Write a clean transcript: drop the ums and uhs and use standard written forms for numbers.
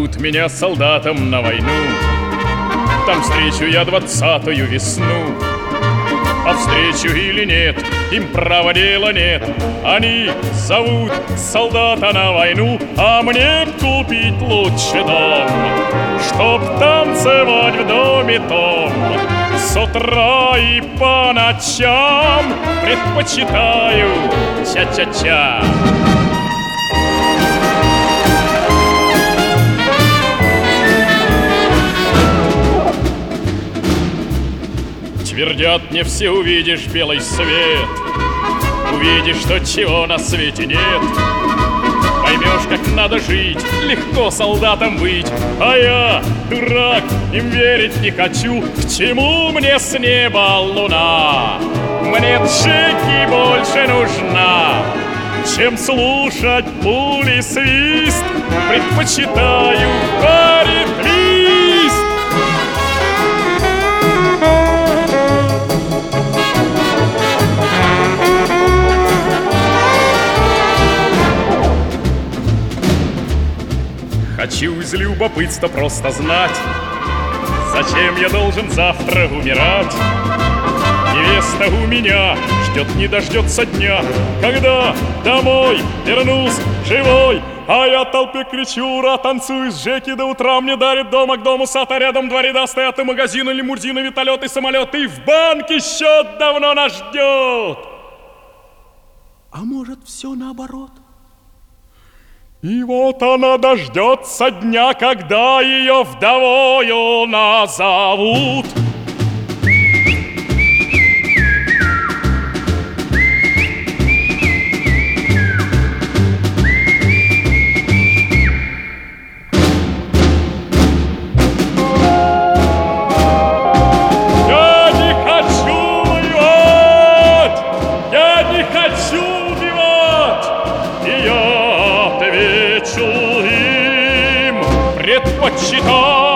зовут меня солдатом на войну. Там встречу я 20-ю весну. А встречу или нет, им права дела нет. Они зовут солдата на войну, а мне купить лучше дом, чтоб танцевать в доме том. С утра и по ночам предпочитаю ча-ча-ча. Твердят мне все: увидишь белый свет, увидишь то, чего на свете нет. Поймешь, как надо жить, легко солдатом быть. А я, дурак, им верить не хочу. К чему мне с неба луна? Мне джеки больше нужна, чем слушать пули свист. Предпочитаю пари-твист. Хочу из любопытства просто знать, зачем я должен завтра умирать. Невеста у меня ждет, не дождется дня, когда домой вернусь живой. А я толпе кричу: ура, танцую с Джеки до утра. Мне дарит дома к дому сад, а рядом два ряда стоят и магазины, лимузины, вертолеты, самолеты. И в банке счет давно нас ждет. А может, все наоборот? И вот она дождется дня, когда ее вдовою назовут. Я не хочу воевать! Я не хочу убивать! И я отвечу им: предпочитаю